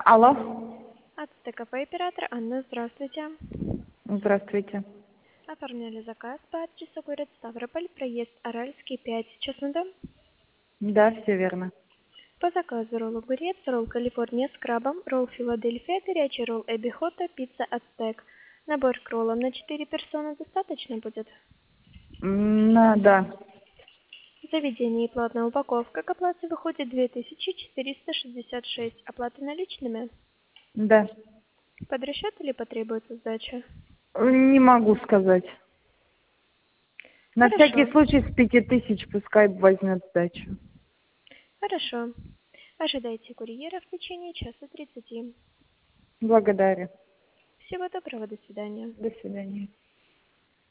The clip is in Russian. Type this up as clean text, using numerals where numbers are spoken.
Алло. От ТКП оператор Анна, здравствуйте. Здравствуйте. Оформляли заказ по адресу город Ставрополь, проезд Аральский, 5. Честный дом? Да, все верно. По заказу ролл огурец, ролл Калифорния с крабом, ролл Филадельфия, горячий ролл Эбби Хотта, пицца Ацтек. Набор к роллам на 4 персоны достаточно будет? Да. Заведение и платная упаковка к оплате выходит 2466. Оплата наличными? Да. Под расчет или потребуется сдача? Не могу сказать. На всякий Хорошо. случай с 5000 пускай возьмет сдачу. Хорошо. Ожидайте курьера в течение часа 30. Благодарю. Всего доброго, до свидания. До свидания.